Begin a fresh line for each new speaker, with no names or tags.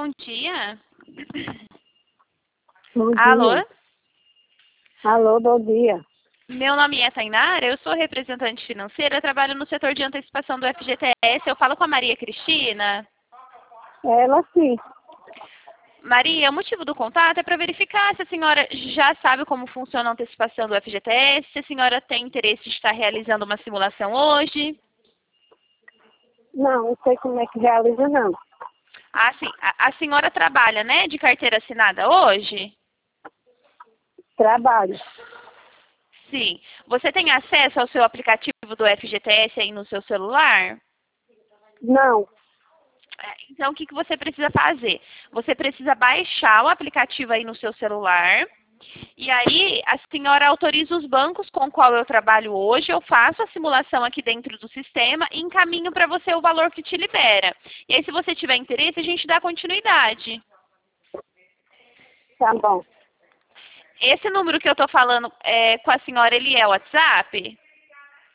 bom dia.
Bom
Alô?
dia. Alô, bom dia.
Meu nome é Tainara, eu sou representante financeira, trabalho no setor de antecipação do FGTS. Eu falo com a Maria Cristina.
Ela sim.
Maria, o motivo do contato é para verificar se a senhora já sabe como funciona a antecipação do FGTS, se a senhora tem interesse de estar realizando uma simulação hoje.
Não sei como é que realiza, não.
Ah, sim. A senhora trabalha, né, de carteira assinada hoje?
Trabalho.
Sim. Você tem acesso ao seu aplicativo do FGTS aí no seu celular?
Não.
Então, o que você precisa fazer? Você precisa baixar o aplicativo aí no seu celular. E aí, a senhora autoriza os bancos com o qual eu trabalho hoje, eu faço a simulação aqui dentro do sistema e encaminho para você o valor que te libera. E aí, se você tiver interesse, a gente dá continuidade.
Tá bom.
Esse número que eu estou falando com a senhora, ele é o WhatsApp?